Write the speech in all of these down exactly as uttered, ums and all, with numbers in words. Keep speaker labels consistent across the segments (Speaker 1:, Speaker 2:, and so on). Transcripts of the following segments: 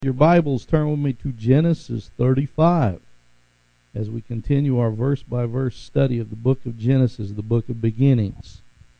Speaker 1: Your Bibles, turn with me to Genesis thirty-five as we continue our verse-by-verse study of the book of Genesis, the book of beginnings.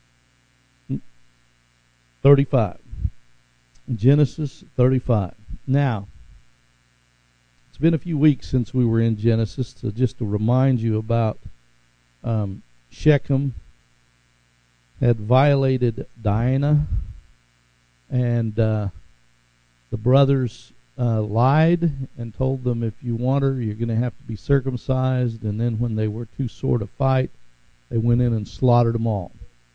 Speaker 1: thirty-five. Genesis thirty-five. Now, it's been a few weeks since we were in Genesis, so just to remind you about um, Shechem had violated Dinah, and uh, the brothers uh, lied and told them, if you want her, you're going to have to be circumcised. And then when they were too sore to fight, they went in and slaughtered them all.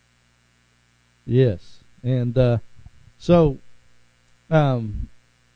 Speaker 1: Yes. And uh, so, um,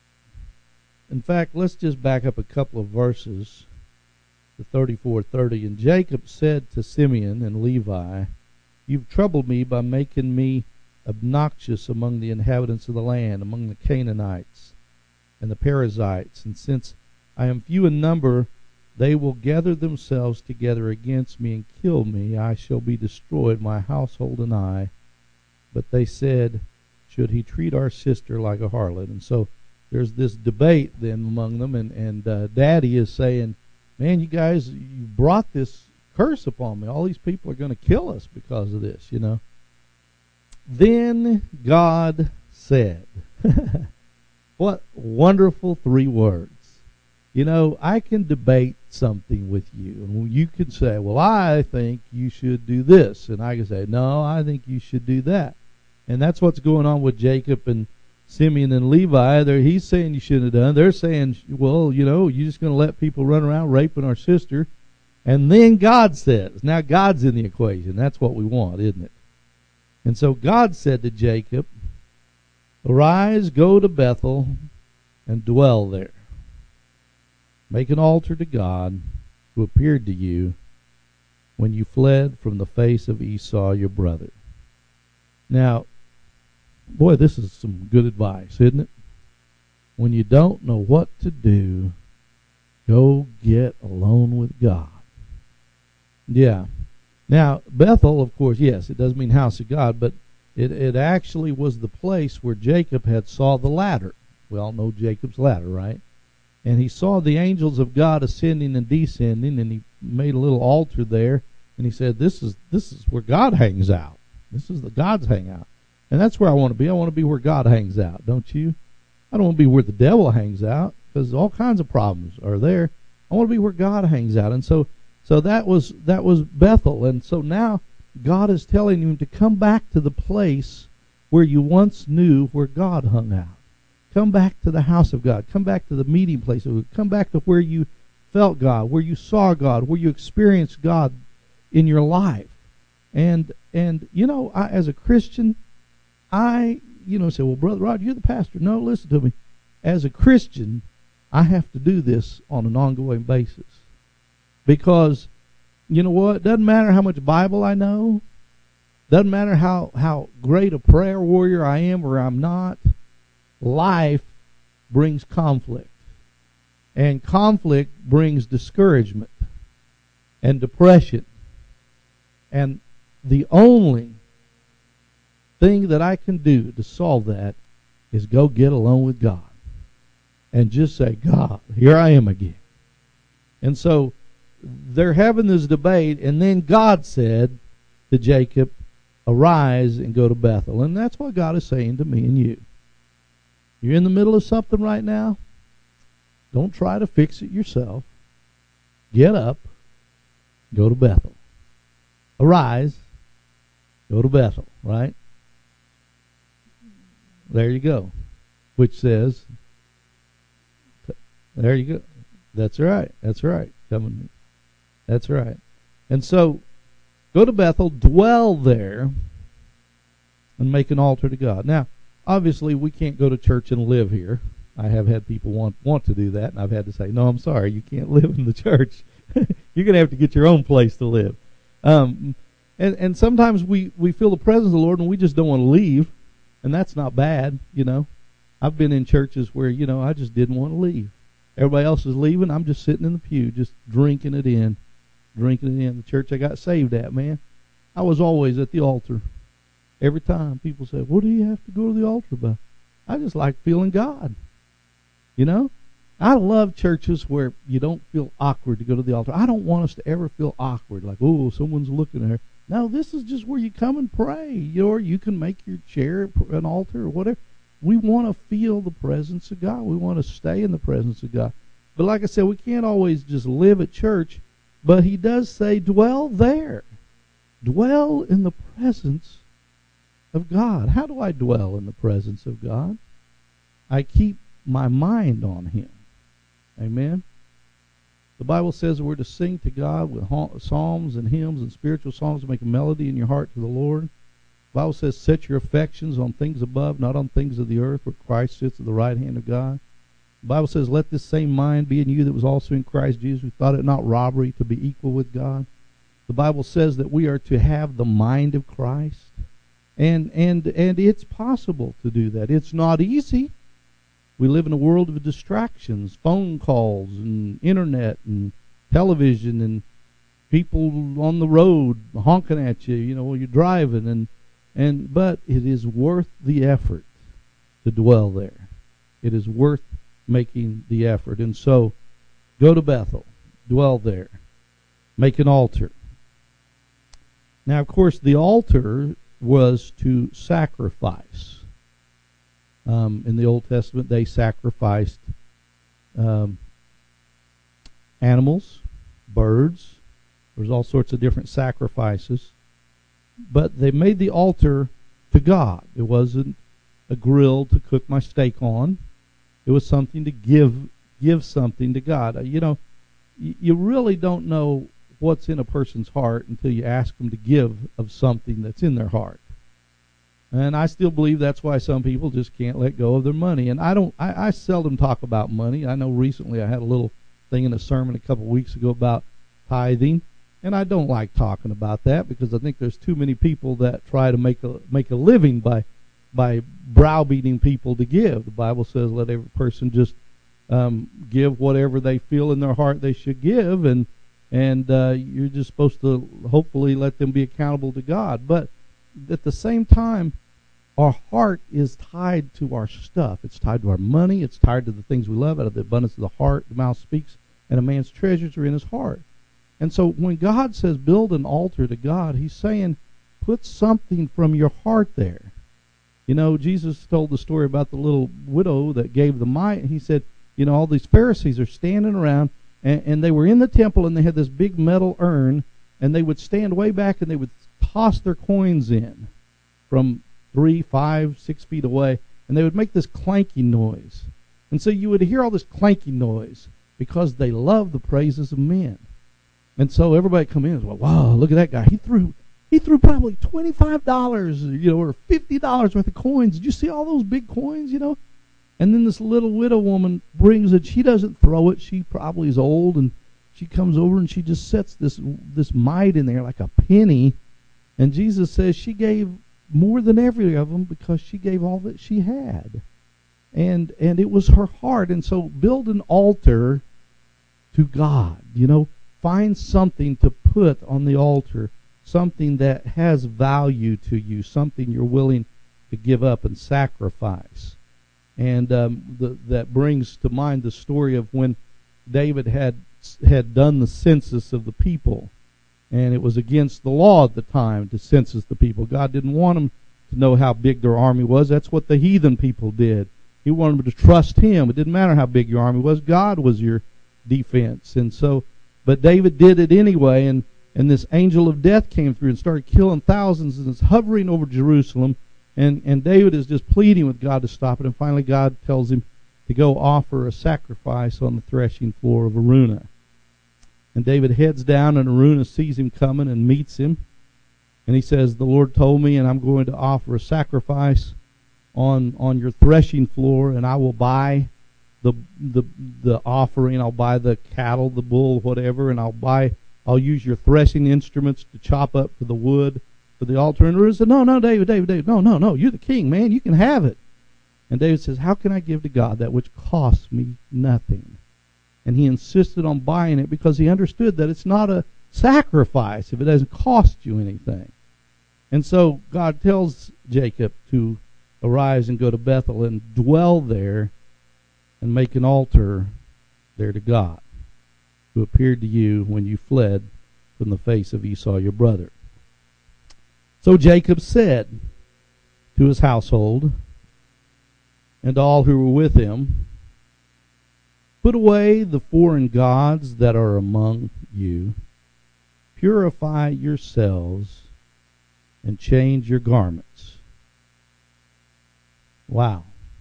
Speaker 1: in fact, let's just back up a couple of verses to thirty-four thirty. And Jacob said to Simeon and Levi, "You've troubled me by making me obnoxious among the inhabitants of the land, among the Canaanites and the Perizzites. And since I am few in number, they will gather themselves together against me and kill me. I shall be destroyed, my household and I." But they said, "Should he treat our sister like a harlot?" And so there's this debate then among them, and, and uh, Daddy is saying, "Man, you guys, you brought this curse upon me. All these people are going to kill us because of this, you know." Then God said, what wonderful three words. You know, I can debate something with you, and you can say, well, I think you should do this, and I can say, no, I think you should do that. And that's what's going on with Jacob and Simeon and Levi. They're, he's saying you shouldn't have done. They're saying, well, you know, you're just going to let people run around raping our sister. And then God says, now God's in the equation. That's what we want, isn't it? And so God said to Jacob, "Arise, go to Bethel, and dwell there. Make an altar to God who appeared to you when you fled from the face of Esau your brother." Now, boy, this is some good advice, isn't it? When you don't know what to do, go get alone with God. Yeah. Now, Bethel, of course, yes, it does mean house of God, but it, it actually was the place where Jacob had saw the ladder. We all know Jacob's ladder, right? And he saw the angels of God ascending and descending, and he made a little altar there, and he said, this is this is where God hangs out. This is the God's hangout. And that's where I want to be. I want to be where God hangs out, don't you? I don't want to be where the devil hangs out, because all kinds of problems are there. I want to be where God hangs out. And so So that was that was Bethel, and so now God is telling you to come back to the place where you once knew where God hung out. Come back to the house of God. Come back to the meeting place. Come back to where you felt God, where you saw God, where you experienced God in your life. And and you know, I, as a Christian, I you know say, well, Brother Rod, you're the pastor. No, listen to me. As a Christian, I have to do this on an ongoing basis. Because, you know what, it doesn't matter how much Bible I know, doesn't matter how, how great a prayer warrior I am or I'm not, life brings conflict. And conflict brings discouragement and depression. And the only thing that I can do to solve that is go get alone with God. And just say, God, here I am again. And so they're having this debate, and then God said to Jacob, "Arise and go to Bethel." And that's what God is saying to me and you. You're in the middle of something right now. Don't try to fix it yourself. Get up, go to Bethel. Arise, go to Bethel, right? There you go. Which says, there you go. That's right. That's right. Coming. That's right. And so, go to Bethel, dwell there, and make an altar to God. Now, obviously, we can't go to church and live here. I have had people want want to do that, and I've had to say, no, I'm sorry, you can't live in the church. You're going to have to get your own place to live. Um, and, and sometimes we, we feel the presence of the Lord, and we just don't want to leave, and that's not bad, you know. I've been in churches where, you know, I just didn't want to leave. Everybody else is leaving. I'm just sitting in the pew, just drinking it in. Drinking it in. The church I got saved at, man. I was always at the altar. Every time people say, what do you have to go to the altar about? I just like feeling God. You know? I love churches where you don't feel awkward to go to the altar. I don't want us to ever feel awkward, like, oh, someone's looking at her. No, this is just where you come and pray. Or you can make your chair an altar or whatever. We want to feel the presence of God. We want to stay in the presence of God. But like I said, we can't always just live at church. But he does say, dwell there. Dwell in the presence of God. How do I dwell in the presence of God? I keep my mind on him. Amen. The Bible says we're to sing to God with psalms and hymns and spiritual songs to make a melody in your heart to the Lord. The Bible says set your affections on things above, not on things of the earth, where Christ sits at the right hand of God. The Bible says let this same mind be in you that was also in Christ Jesus, who thought it not robbery to be equal with God. The Bible says that we are to have the mind of Christ. And and and it's possible to do that. It's not easy. We live in a world of distractions, phone calls and internet and television and people on the road honking at you, you know, while you're driving. And, and but it is worth the effort to dwell there. It is worth making the effort. And so go to Bethel, dwell there, make an altar. Now, of course, the altar was to sacrifice. Um, in the Old Testament, they sacrificed um, animals, birds. There's all sorts of different sacrifices. But they made the altar to God. It wasn't a grill to cook my steak on. It was something to give give something to God. Uh, you know, y- you really don't know what's in a person's heart until you ask them to give of something that's in their heart. And I still believe that's why some people just can't let go of their money. And I don't. I, I seldom talk about money. I know recently I had a little thing in a sermon a couple of weeks ago about tithing, and I don't like talking about that because I think there's too many people that try to make a make a living by by browbeating people to give. The Bible says let every person just um, give whatever they feel in their heart they should give, and and uh, you're just supposed to hopefully let them be accountable to God. But at the same time, our heart is tied to our stuff. It's tied to our money. It's tied to the things we love. Out of the abundance of the heart, the mouth speaks, and a man's treasures are in his heart. And so when God says build an altar to God, he's saying put something from your heart there. You know, Jesus told the story about the little widow that gave the mite. He said, you know, all these Pharisees are standing around, and, and they were in the temple, and they had this big metal urn, and they would stand way back, and they would toss their coins in from three, five, six feet away, and they would make this clanking noise. And so you would hear all this clanking noise because they love the praises of men. And so everybody come in and go, wow, look at that guy. He threw he threw probably twenty-five dollars, you know, or fifty dollars worth of coins. Did you see all those big coins, you know? And then this little widow woman brings it. She doesn't throw it. She probably is old, and she comes over and she just sets this this mite in there like a penny. And Jesus says she gave more than every of them because she gave all that she had. And and it was her heart. And so build an altar to God. You know, find something to put on the altar, something that has value to you, something you're willing to give up and sacrifice. And um, the, that brings to mind the story of when David had had done the census of the people. And it was against the law at the time to census the people. God didn't want them to know how big their army was. That's what the heathen people did. He wanted them to trust him. It didn't matter how big your army was. God was your defense. And so, but David did it anyway, and, and this angel of death came through and started killing thousands, and it's hovering over Jerusalem. And, and David is just pleading with God to stop it. And finally God tells him to go offer a sacrifice on the threshing floor of Araunah. And David heads down, and Araunah sees him coming and meets him. And he says, the Lord told me, and I'm going to offer a sacrifice on on your threshing floor, and I will buy the the the offering. I'll buy the cattle, the bull, whatever, and I'll buy I'll use your threshing instruments to chop up the wood for the altar. And Araunah said, no, no, David, David, David, no, no, no, you're the king, man. You can have it. And David says, how can I give to God that which costs me nothing? And he insisted on buying it because he understood that it's not a sacrifice if it doesn't cost you anything. And so God tells Jacob to arise and go to Bethel and dwell there and make an altar there to God, who appeared to you when you fled from the face of Esau your brother. So Jacob said to his household and to all who were with him, put away the foreign gods that are among you, purify yourselves, and change your garments. Wow.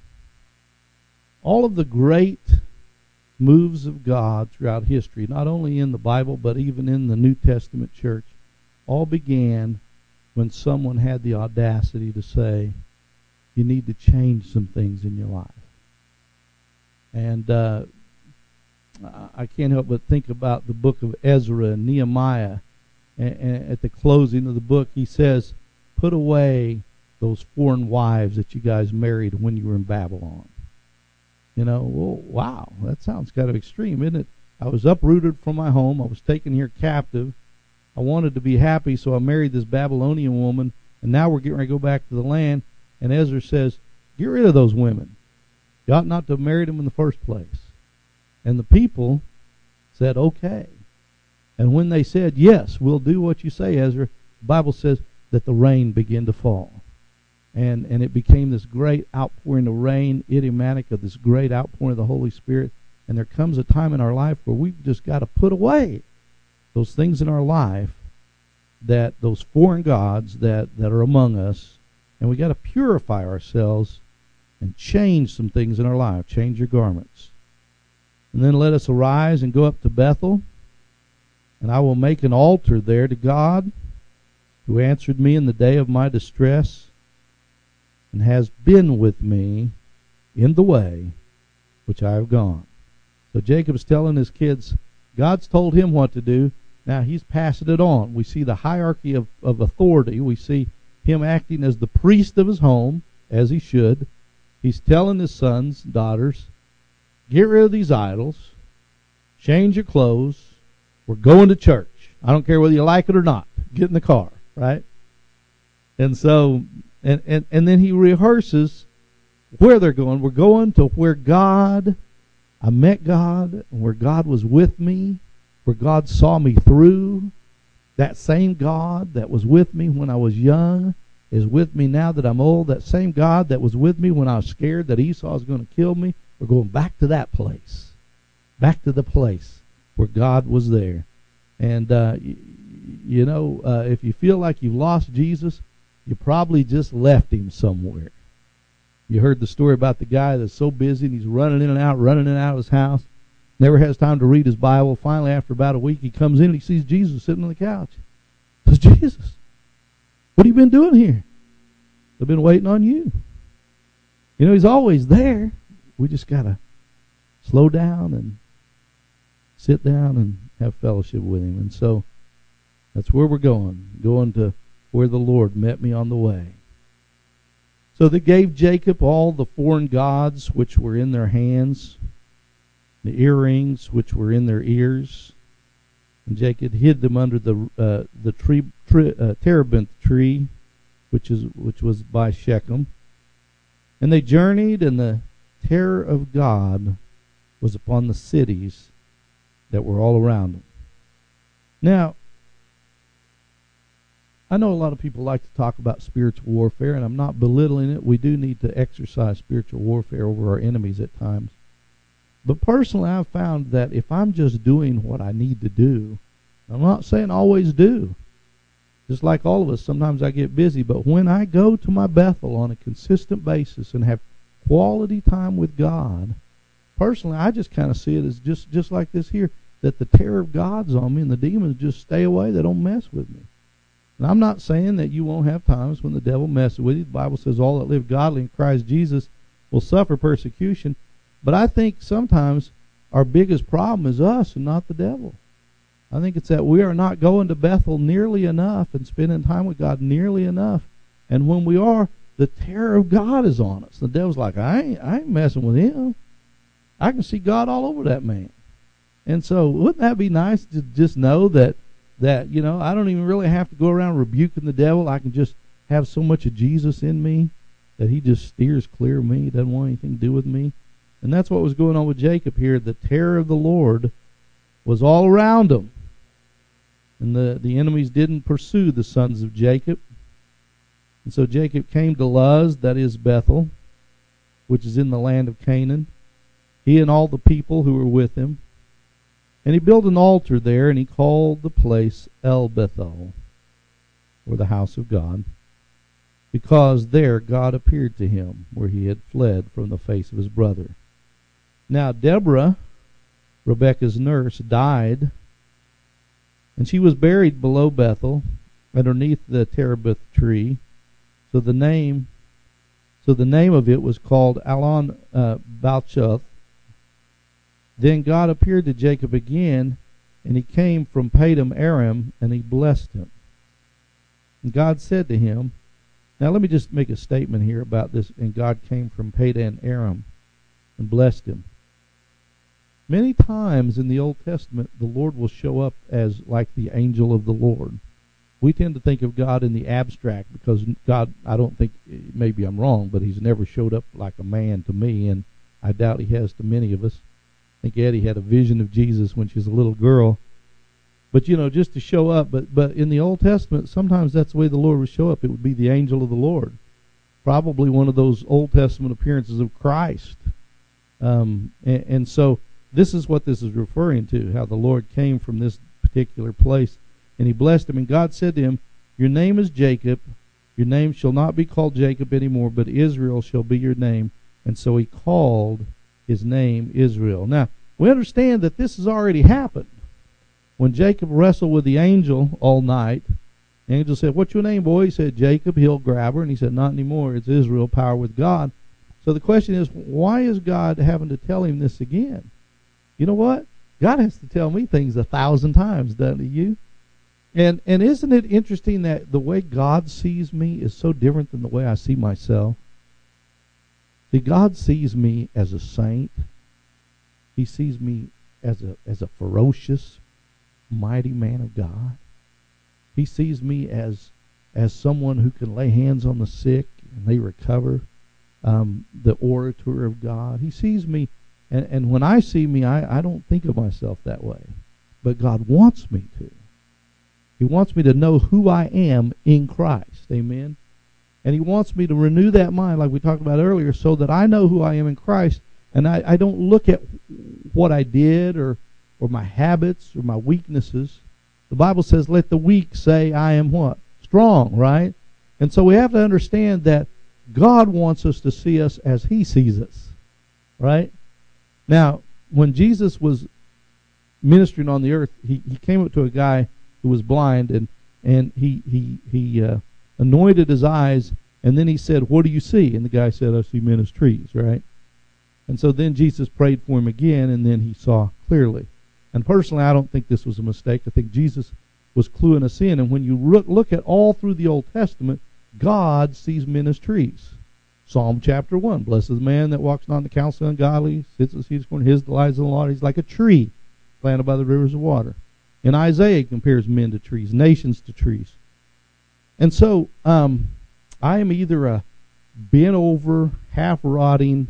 Speaker 1: All of the great moves of God throughout history, not only in the Bible but even in the New Testament church, all began when someone had the audacity to say, you need to change some things in your life. And uh, I can't help but think about the book of Ezra and Nehemiah. And, and at the closing of the book, he says, put away those foreign wives that you guys married when you were in Babylon. You know, well, wow, that sounds kind of extreme, isn't it? I was uprooted from my home. I was taken here captive. I wanted to be happy, so I married this Babylonian woman, and now we're getting ready to go back to the land. And Ezra says, get rid of those women. You ought not to have married them in the first place. And the people said, okay. And when they said, yes, we'll do what you say, Ezra, the Bible says that the rain began to fall. And and it became this great outpouring of rain, idiomatic of this great outpouring of the Holy Spirit. And there comes a time in our life where we've just got to put away those things in our life, that those foreign gods that, that are among us, and we got to purify ourselves and change some things in our life. Change your garments. And then let us arise and go up to Bethel, and I will make an altar there to God, who answered me in the day of my distress, and has been with me in the way which I have gone. So Jacob's telling his kids, God's told him what to do. Now he's passing it on. We see the hierarchy of, of authority. We see him acting as the priest of his home, as he should. He's telling his sons, daughters, get rid of these idols, change your clothes, we're going to church. I don't care whether you like it or not. Get in the car, right? And so, and, and, and then he rehearses where they're going. We're going to where God, I met God, and where God was with me, where God saw me through. That same God that was with me when I was young is with me now that I'm old. That same God that was with me when I was scared that Esau was going to kill me. We're going back to that place. Back to the place where God was there. And, uh, y- you know, uh, if you feel like you've lost Jesus, you probably just left him somewhere. You heard the story about the guy that's so busy and he's running in and out, running in and out of his house. Never has time to read his Bible. Finally, after about a week, he comes in and he sees Jesus sitting on the couch. He says, Jesus, what have you been doing here? I've been waiting on you. You know, he's always there. We just got to slow down and sit down and have fellowship with him. And so that's where we're going, going to where the Lord met me on the way. So they gave Jacob all the foreign gods which were in their hands, the earrings which were in their ears, and Jacob hid them under the uh, the tree, tree uh, terebinth tree, which is which was by Shechem. And they journeyed, and the terror of God was upon the cities that were all around them. Now, I know a lot of people like to talk about spiritual warfare, and I'm not belittling it. We do need to exercise spiritual warfare over our enemies at times. But personally, I've found that if I'm just doing what I need to do, I'm not saying always do. Just like all of us, sometimes I get busy. But when I go to my Bethel on a consistent basis and have quality time with God, personally, I just kind of see it as just, just like this here, that the terror of God's on me and the demons just stay away. They don't mess with me. And I'm not saying that you won't have times when the devil messes with you. The Bible says all that live godly in Christ Jesus will suffer persecution. But I think sometimes our biggest problem is us and not the devil. I think it's that we are not going to Bethel nearly enough and spending time with God nearly enough. And when we are, the terror of God is on us. The devil's like, I ain't, I ain't messing with him. I can see God all over that man. And so wouldn't that be nice to just know that, that, you know, I don't even really have to go around rebuking the devil. I can just have so much of Jesus in me that he just steers clear of me. He doesn't want anything to do with me. And that's what was going on with Jacob here. The terror of the Lord was all around him. And the, the enemies didn't pursue the sons of Jacob. And so Jacob came to Luz, that is Bethel, which is in the land of Canaan, he and all the people who were with him. And he built an altar there, and he called the place El Bethel, or the house of God, because there God appeared to him, where he had fled from the face of his brother. Now Deborah, Rebekah's nurse, died, and she was buried below Bethel, underneath the terebinth tree. So the name, so the name of it was called Alon uh, Balchuth. Then God appeared to Jacob again, and he came from Padam Aram, and he blessed him. And God said to him, now let me just make a statement here about this. And God came from Padam Aram and blessed him. Many times in the Old Testament, the Lord will show up as like the angel of the Lord. We tend to think of God in the abstract because God, I don't think, maybe I'm wrong, but he's never showed up like a man to me, and I doubt he has to many of us. I think Eddie had a vision of Jesus when she was a little girl. But, you know, just to show up. But, but in the Old Testament, sometimes that's the way the Lord would show up. It would be the angel of the Lord. Probably one of those Old Testament appearances of Christ. Um, and, and so this is what this is referring to, how the Lord came from this particular place. And he blessed him. And God said to him, your name is Jacob. Your name shall not be called Jacob anymore, but Israel shall be your name. And so he called his name Israel. Now, we understand that this has already happened. When Jacob wrestled with the angel all night, the angel said, what's your name, boy? He said, Jacob. He'll grab her. And he said, not anymore. It's Israel, power with God. So the question is, why is God having to tell him this again? You know what? God has to tell me things a thousand times, doesn't he, you? And and isn't it interesting that the way God sees me is so different than the way I see myself? See, God sees me as a saint. He sees me as a as a ferocious, mighty man of God. He sees me as as someone who can lay hands on the sick and they recover, um, the orator of God. He sees me, and, and when I see me, I, I don't think of myself that way. But God wants me to. He wants me to know who I am in Christ. Amen. And he wants me to renew that mind, like we talked about earlier, so that I know who I am in Christ, and I, I don't look at what I did or, or my habits or my weaknesses. The Bible says, let the weak say, I am what? Strong, right? And so we have to understand that God wants us to see us as he sees us, right? Now, when Jesus was ministering on the earth, he, he came up to a guy who was blind, and and he he he uh, anointed his eyes, and then he said, what do you see? And the guy said, I see men as trees, right? And so then Jesus prayed for him again, and then he saw clearly. And personally, I don't think this was a mistake. I think Jesus was cluing us in. And when you look at all through the Old Testament, God sees men as trees. Psalm chapter one, blessed is the man that walks not in the counsel of the ungodly, sits at the seat of scorn, his delight is in the Lord. He's like a tree planted by the rivers of water. In Isaiah, it compares men to trees, nations to trees. And so, um, I am either a bent over, half-rotting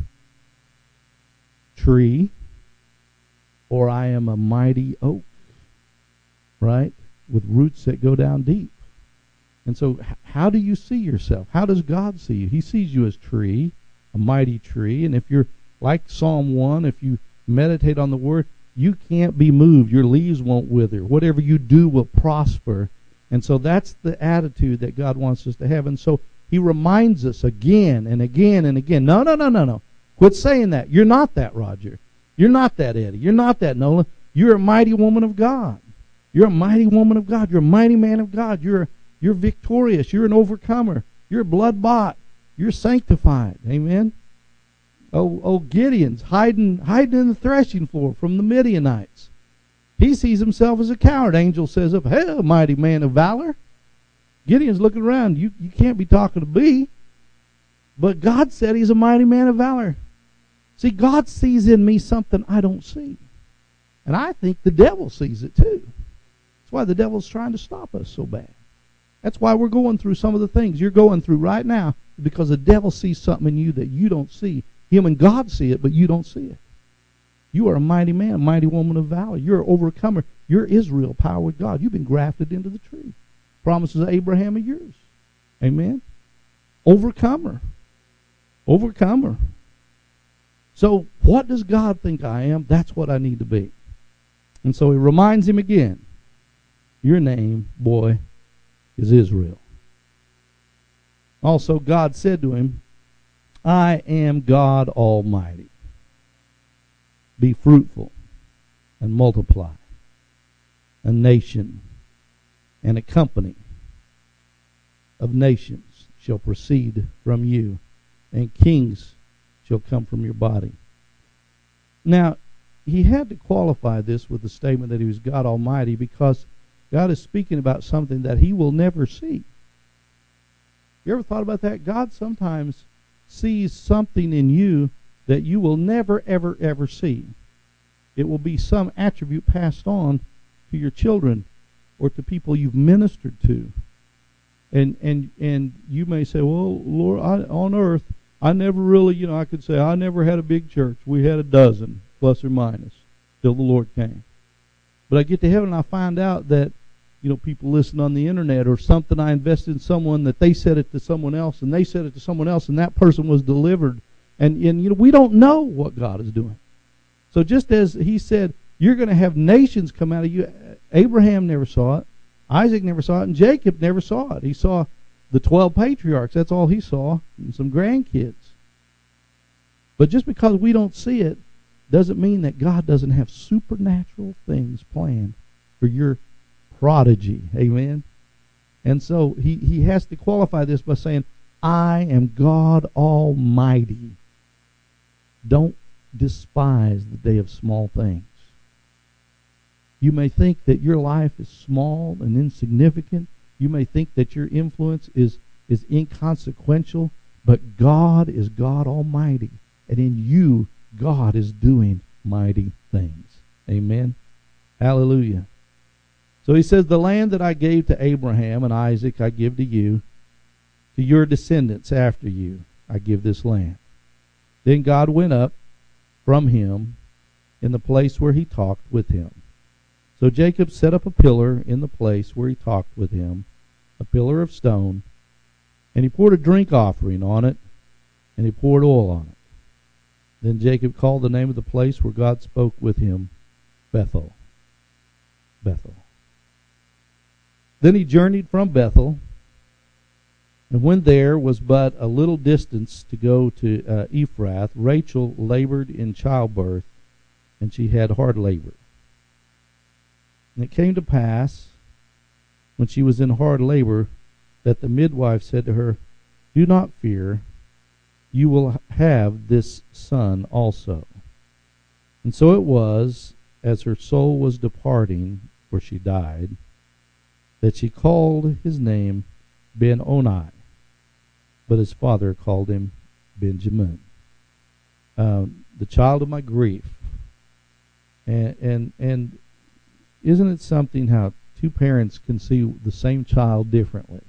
Speaker 1: tree, or I am a mighty oak, right, with roots that go down deep. And so, how do you see yourself? How does God see you? He sees you as tree, a mighty tree. And if you're like Psalm one, if you meditate on the Word, you can't be moved. Your leaves won't wither. Whatever you do will prosper. And so that's the attitude that God wants us to have. And so he reminds us again and again and again, no, no, no, no, no. Quit saying that. You're not that, Roger. You're not that, Eddie. You're not that, Nolan. You're a mighty woman of God. You're a mighty woman of God. You're a mighty man of God. You're you're victorious. You're an overcomer. You're blood-bought. You're sanctified. Amen? Oh, oh, Gideon's hiding, hiding in the threshing floor from the Midianites. He sees himself as a coward. Angel says up, hey, mighty man of valor. Gideon's looking around. You, you can't be talking to me. But God said he's a mighty man of valor. See, God sees in me something I don't see. And I think the devil sees it too. That's why the devil's trying to stop us so bad. That's why we're going through some of the things you're going through right now, because the devil sees something in you that you don't see. him and God see it, but you don't see it. You are a mighty man, mighty woman of valor. You're an overcomer. You're Israel, power with God. You've been grafted into the tree. Promises of Abraham are yours. Amen? Overcomer. Overcomer. So what does God think I am? That's what I need to be. And so he reminds him again, your name, boy, is Israel. Also, God said to him, I am God Almighty. Be fruitful and multiply. A nation and a company of nations shall proceed from you, and kings shall come from your body. Now, he had to qualify this with the statement that he was God Almighty, because God is speaking about something that he will never see. You ever thought about that? God sometimes sees something in you that you will never, ever, ever see. It will be some attribute passed on to your children or to people you've ministered to. And and and you may say, well, Lord, I, on earth, I never really, you know, I could say I never had a big church. We had a dozen, plus or minus, till the Lord came. But I get to heaven and I find out that, you know, people listen on the internet or something. I invested in someone that they said it to someone else, and they said it to someone else, and that person was delivered. And, and you know, we don't know what God is doing. So just as he said, you're going to have nations come out of you, Abraham never saw it, Isaac never saw it, and Jacob never saw it. He saw the twelve patriarchs. That's all he saw, and some grandkids. But just because we don't see it doesn't mean that God doesn't have supernatural things planned for your prodigy. Amen? And so he, he has to qualify this by saying, I am God Almighty. Don't despise the day of small things. You may think that your life is small and insignificant. You may think that your influence is, is inconsequential, but God is God Almighty. And in you, God is doing mighty things. Amen? Hallelujah. So he says, the land that I gave to Abraham and Isaac I give to you, to your descendants after you I give this land. Then God went up from him in the place where he talked with him. So Jacob set up a pillar in the place where he talked with him, a pillar of stone, and he poured a drink offering on it, and he poured oil on it. Then Jacob called the name of the place where God spoke with him, Bethel. Bethel. Then he journeyed from Bethel, and when there was but a little distance to go to uh, Ephrath, Rachel labored in childbirth, and she had hard labor. And it came to pass, when she was in hard labor, that the midwife said to her, do not fear, you will have this son also. And so it was, as her soul was departing, for she died, that she called his name Ben-Oni, but his father called him Benjamin. Uh, the child of my grief. And, and, and isn't it something how two parents can see the same child differently?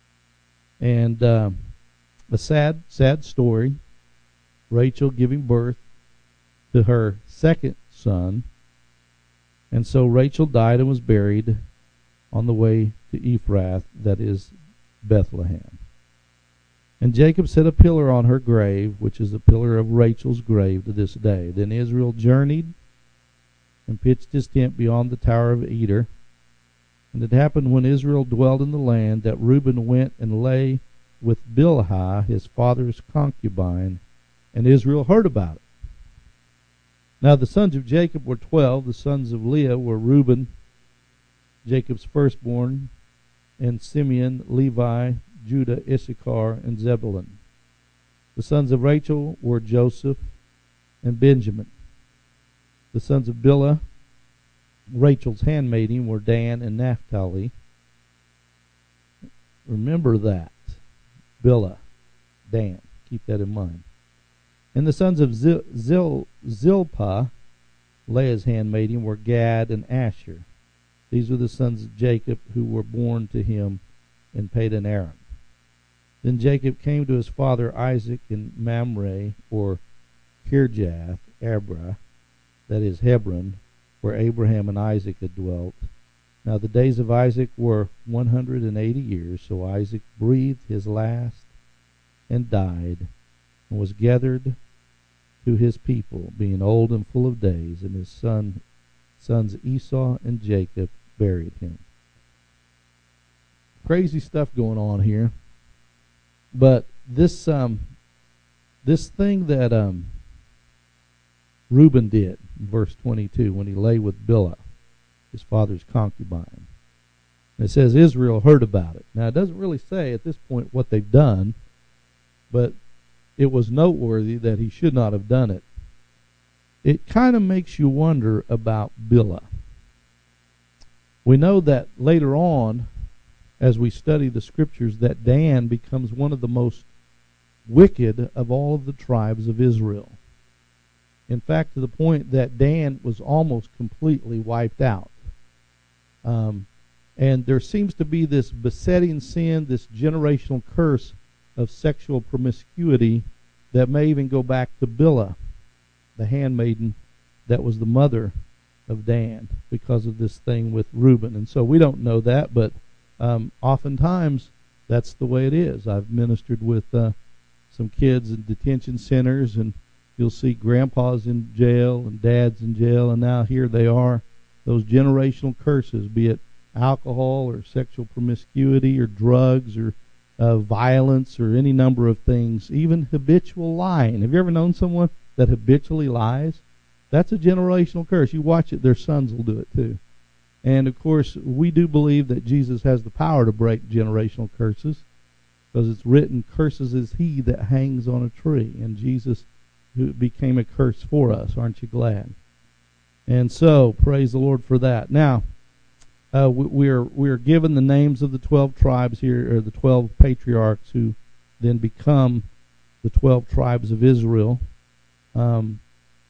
Speaker 1: And uh, a sad, sad story. Rachel giving birth to her second son. And so Rachel died and was buried on the way to Ephrath, that is Bethlehem. And Jacob set a pillar on her grave, which is the pillar of Rachel's grave to this day. Then Israel journeyed and pitched his tent beyond the tower of Eder. And it happened when Israel dwelt in the land that Reuben went and lay with Bilhah, his father's concubine, and Israel heard about it. Now the sons of Jacob were twelve. The sons of Leah were Reuben, Jacob's firstborn, and Simeon, Levi, Judah, Issachar, and Zebulun. The sons of Rachel were Joseph and Benjamin. The sons of Bilhah, Rachel's handmaiden, were Dan and Naphtali. Remember that. Bilhah, Dan. Keep that in mind. And the sons of Zil, Zil, Zilpah, Leah's handmaiden, were Gad and Asher. These were the sons of Jacob who were born to him in Padan Aram. Then Jacob came to his father Isaac in Mamre, or Kirjath Abra, that is Hebron, where Abraham and Isaac had dwelt. Now the days of Isaac were one hundred and eighty years, so Isaac breathed his last and died, and was gathered to his people, being old and full of days, and his son, sons Esau and Jacob buried him. Crazy stuff going on here, but this um, this thing that um, Reuben did in verse twenty-two when he lay with Bilhah, his father's concubine. And it says Israel heard about it. Now it doesn't really say at this point what they've done, but it was noteworthy that he should not have done it. It kind of makes you wonder about Bilhah. We know that later on, as we study the scriptures, that Dan becomes one of the most wicked of all of the tribes of Israel. In fact, to the point that Dan was almost completely wiped out. Um, and there seems to be this besetting sin, this generational curse of sexual promiscuity that may even go back to Bilhah, the handmaiden that was the mother of Dan, because of this thing with Reuben. And so we don't know that, but um, oftentimes that's the way it is. I've ministered with uh, some kids in detention centers, and you'll see grandpas in jail and dads in jail, and now here they are. Those generational curses, be it alcohol or sexual promiscuity or drugs or uh, violence or any number of things, even habitual lying. Have you ever known someone that habitually lies? That's a generational curse. You watch it, their sons will do it too. And of course, we do believe that Jesus has the power to break generational curses, because it's written, "Curses is he that hangs on a tree." And Jesus who became a curse for us. Aren't you glad? And so, praise the Lord for that. Now, uh, we, we are we are given the names of the twelve tribes here, or the twelve patriarchs who then become the twelve tribes of Israel. Um,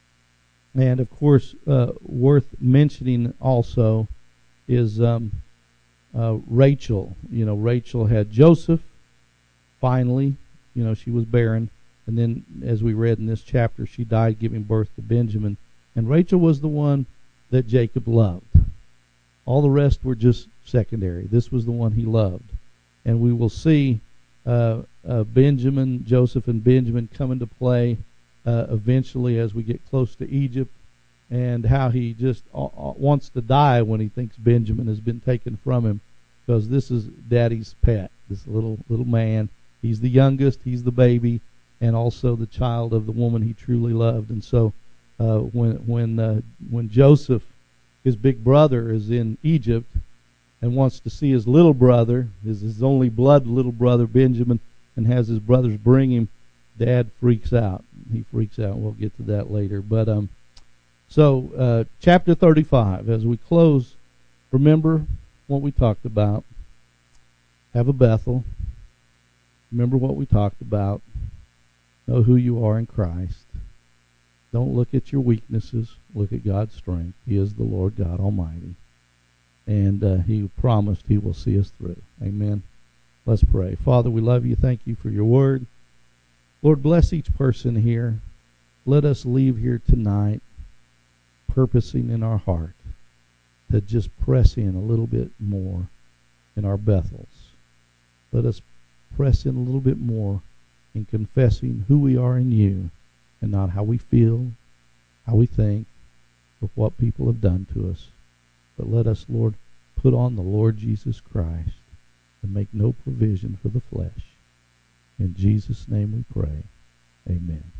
Speaker 1: and of course, uh, worth mentioning also is um, uh, Rachel. You know, Rachel had Joseph. Finally, you know, she was barren. And then, as we read in this chapter, she died giving birth to Benjamin. And Rachel was the one that Jacob loved. All the rest were just secondary. This was the one he loved. And we will see uh, uh, Benjamin, Joseph and Benjamin come into play uh, eventually as we get close to Egypt, and how he just uh, wants to die when he thinks Benjamin has been taken from him, because this is Daddy's pet, this little little man. He's the youngest, he's the baby, and also the child of the woman he truly loved. And so uh, when when uh, when Joseph, his big brother, is in Egypt and wants to see his little brother, his, his only blood little brother, Benjamin, and has his brothers bring him, Dad freaks out. He freaks out. We'll get to that later. But um, so uh, chapter thirty-five, as we close, remember what we talked about. Have a Bethel. Remember what we talked about. Know who you are in Christ. Don't look at your weaknesses. Look at God's strength. He is the Lord God Almighty. And uh, He promised He will see us through. Amen. Let's pray. Father, we love you. Thank you for your word. Lord, bless each person here. Let us leave here tonight purposing in our heart to just press in a little bit more in our Bethels. Let us press in a little bit more in confessing who we are in you, and not how we feel, how we think, or what people have done to us. But let us, Lord, put on the Lord Jesus Christ and make no provision for the flesh. In Jesus' name we pray. Amen.